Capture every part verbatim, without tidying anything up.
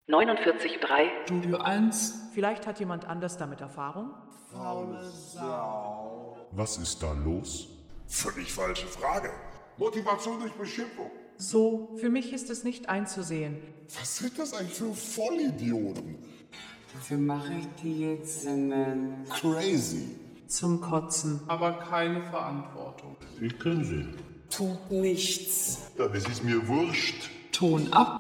neunundvierzig Komma drei. Studio eins. Vielleicht hat jemand anders damit Erfahrung? Faule Sau. Was ist da los? Völlig falsche Frage. Motivation durch Beschimpfung. So, für mich ist es nicht einzusehen. Was sind das eigentlich für Vollidioten? Wofür mache ich die jetzt denn? Crazy. Zum Kotzen. Aber keine Verantwortung. Ich kenne sie. Tut nichts. Ja, das ist mir wurscht. Ton ab.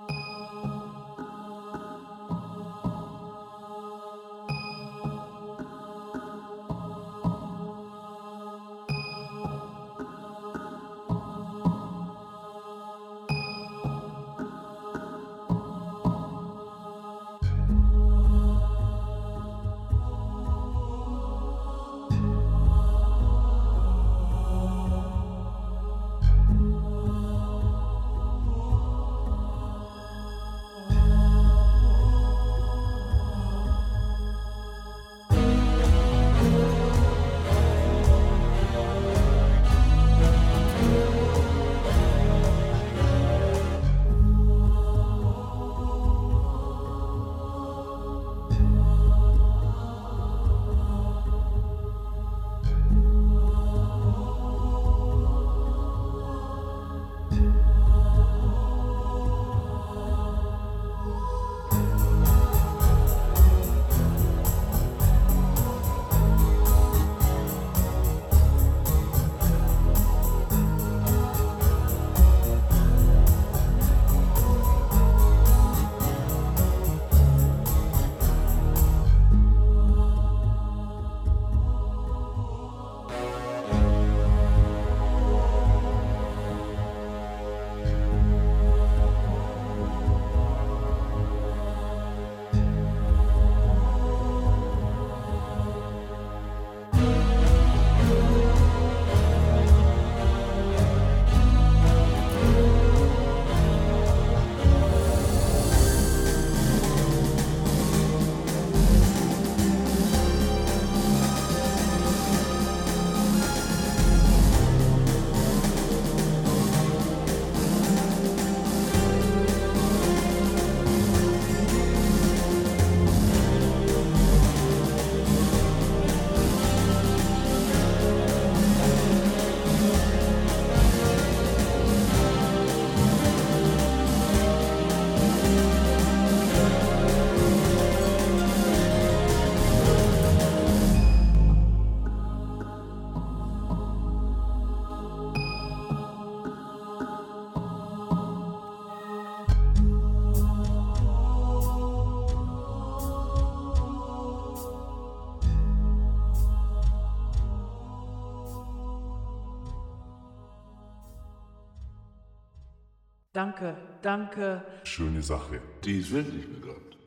Danke, danke. Schöne Sache. Die ist wirklich begabt.